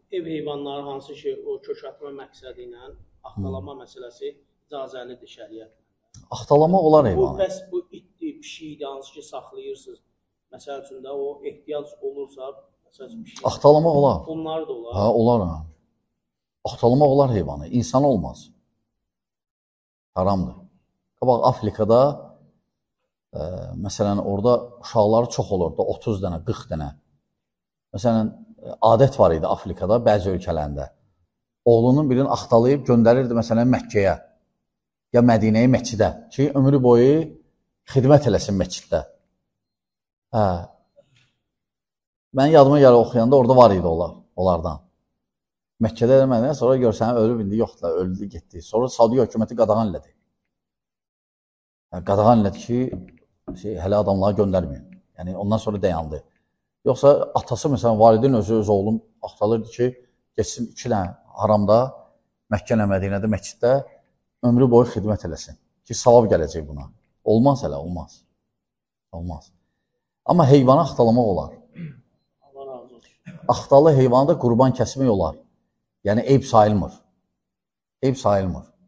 ev heyvanları hansı ki, o kökətmə məqsədi ilə axtalama məsələsi icazəlidir şəriət. Axtalamaq olar heyvanı. Bəs bu itdir, pişikdir, hansı ki, saxlayırsınız. Məsəl üçün də o ehtiyac olursa, məsəl üçün pişik. Axtalamaq olar. Bunlar da olar. Hə, olar. Hə. Axtalamaq olar heyvanı. İnsan olmaz. Haramdır. Bax, Afrikada məsələn, orada uşaqları çox olurdu, 30 dənə, 40 dənə. Məsələn, adət var idi Afrikada, bəzi ölkələrində. Oğlunun birini axtalayıb göndərirdi, məsələn, Məkkəyə ya Mədinəyə, məscidə ki, ömrü boyu xidmət eləsin məsciddə. Hə. Mən yadıma gəlir oxuyanda orada var idi onlardan. Məkkədə eləmədiyən sonra görsən, ölüb indi yoxdur, öldü, getdi. Sonra Saudiya hökuməti qadağan elədi. Qadağan elədi ki, hələ adamları göndərməyin. Yəni, ondan sonra dayandı. Yoxsa atası, məsələn, validin öz oğlum axtalırdı ki, geçsin 2 dənə haramda, Məkkənə, Mədinədə, məsciddə ömrü boyu xidmət eləsin. Ki, savab gələcək buna. Olmaz hələ, olmaz. Olmaz. Amma heyvanı axtalamaq olar. Allah razı olsun. Axtalı heyvanı da qurban kəsmək olar. Yəni, eyb sayılmır. Eyb sayılmır.